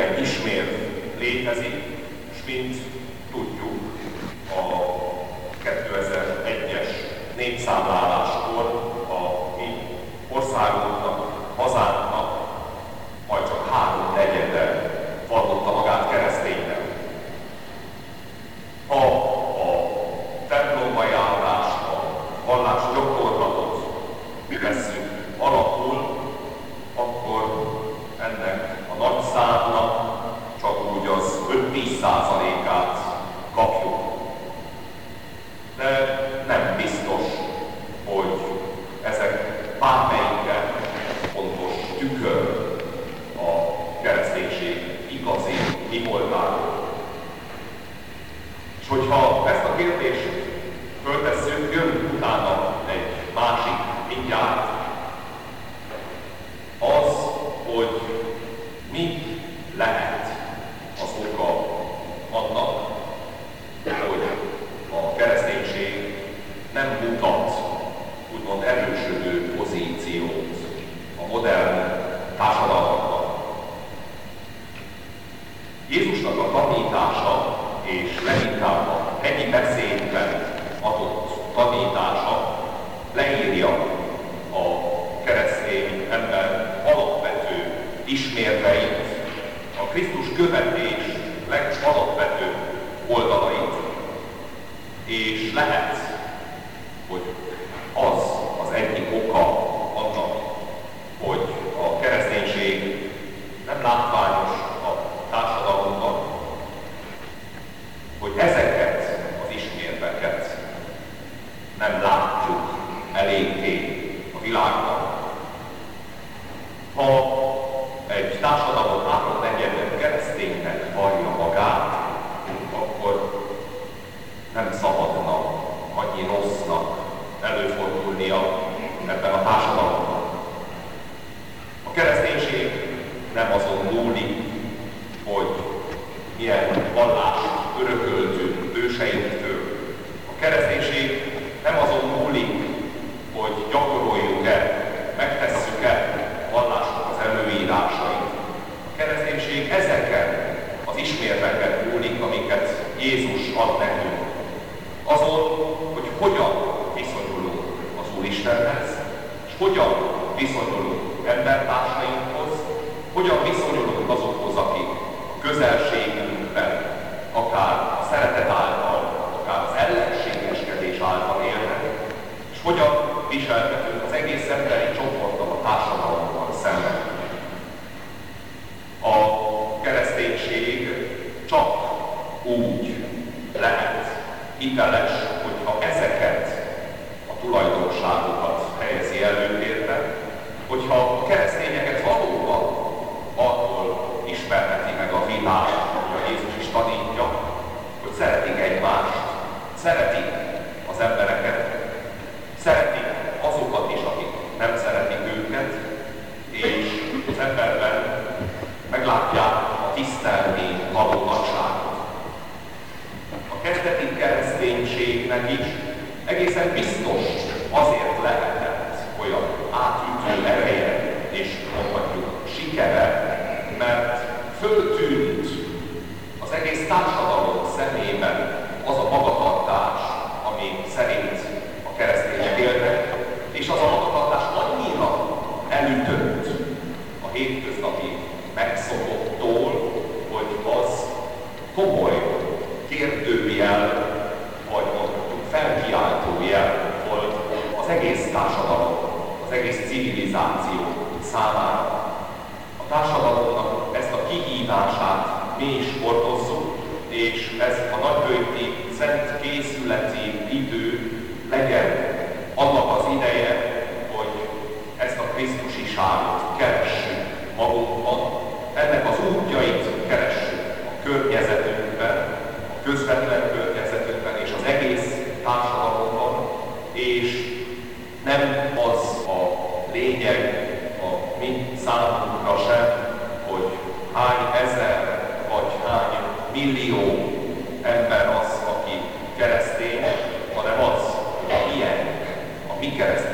rengeteg ismérv létezik, és mint tudjuk, a 2001-es népszámláláskor a mi országunknak, hazánknak majd csak 3/4 vallotta magát kereszténynek. Ha a templomba járást, a vallás gyakorlatot vesszük alapul, akkor ennek a nagy számnak csak úgy az 5-10%-át kapjuk. De nem biztos, hogy ezek bármelyike pontos tükör a kereszténység igazi mi voltáról. És hogyha ezt a kérdést föltesszük, jön utána egy másik mindjárt, az, hogy mi lehet az oka annak, hogy a kereszténység nem mutat úgymond erősödő pozíciót a modern társadalmakban. Jézusnak a tanítása és leginkább a hegyi beszédben adott tanítása leírja a keresztény ember alapvető ismérveit, a Krisztus követés legalapvetőbb oldalait, és lehet, hogy az egyik oka annak, hogy a kereszténység nem látványos a társadalomban, hogy ezeket az ismérveket nem látjuk eléggé a világban. Ha egy társadalom 3/4 kereszténynek vallja magát, akkor nem szabadna annyi rossznak előfordulnia ebben a társadalomban. A kereszténység nem azon múlik, hogy milyen vallást örököltünk őseinktől. A kereszténység nem azon múlik, hogy gyakoroljuk-e, megtesszük-e vallásnak az előírásait. A kereszténység ezeken az ismérveken múlik, amiket Jézus ad nekünk. Azon, hogy hogyan viszonyulunk az Úristenhez, és hogyan viszonyulunk embertársainkhoz, hogyan viszonyulunk azokhoz, akik a közelségünkben, akár a szeretet által, akár az ellenségeskedés által élnek, és hogyan viselkedünk az egész emberi csoporttal, a társadalommal szemben. A kereszténység csak úgy lehet hiteles, hogyha ezeket a tulajdonságokat helyezi előtérbe, hogyha a keresztényeket valóban attól ismerheti meg a világ, hogy Jézus is tanítja, hogy szeretik egymást, szeretik az embereket, szeretik azokat is, akik nem szeretik őket, és az emberben meglátják a tisztelni való nagyságot. A kezdeti kereszténységnek is egészen biztos azért lehetett olyan átütő ereje és mondhatjuk sikere, mert föltűnt az egész társadalom szemében az a magatartás, ami szerint a keresztények élnek, és az a magatartás annyira elütött a hétköznapi megszokottól, hogy az komoly kérdőjel, vagy mondjuk felkiáltójel volt az egész társadalom, az egész civilizáció számára. A társadalomnak ezt a kihívását mi is hordozzuk, és ez a nagybőti szent készületi idő legyen annak az ideje, hogy ezt a krisztusiságot keressük magunkban, ennek az útjait keressük a környezetünkben, a közvetlen környezetünkben és az egész társadalomban, és nem az a lényeg a mi számunkra sem, hogy hány ezer vagy hány millió ember az, aki keresztény, hanem az, hogy milyen a mi keresztény